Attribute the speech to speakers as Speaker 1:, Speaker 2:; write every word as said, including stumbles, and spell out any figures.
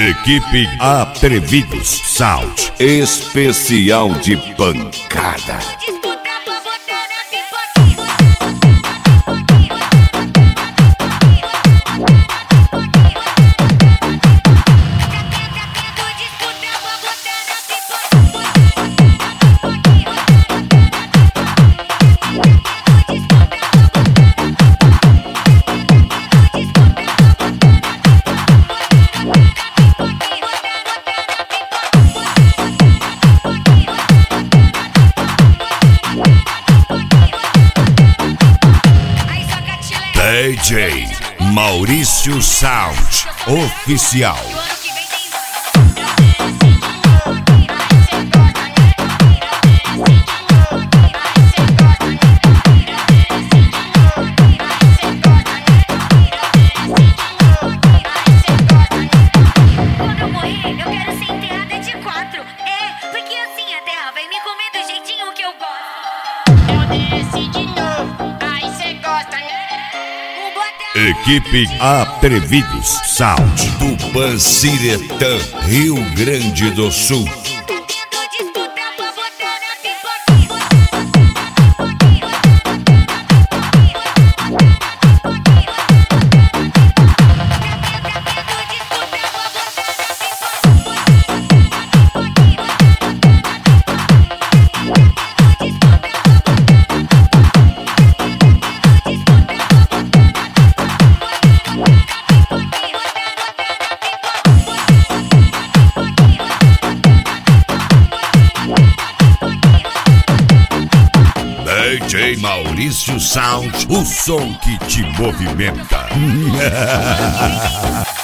Speaker 1: Equipe Atrevidos Sound, especial de pancada. D J Maurício Sound Oficial.
Speaker 2: Quando eu morrer, eu quero ser enterrada de quatro. É, porque assim a terra vai me comer do jeitinho que eu gosto.
Speaker 3: Eu desci de novo, aí cê gosta, né?
Speaker 1: Equipe Atrevidos Sound, Tupanciretã, Rio Grande do Sul. D J Maurício Sound, o som que te movimenta.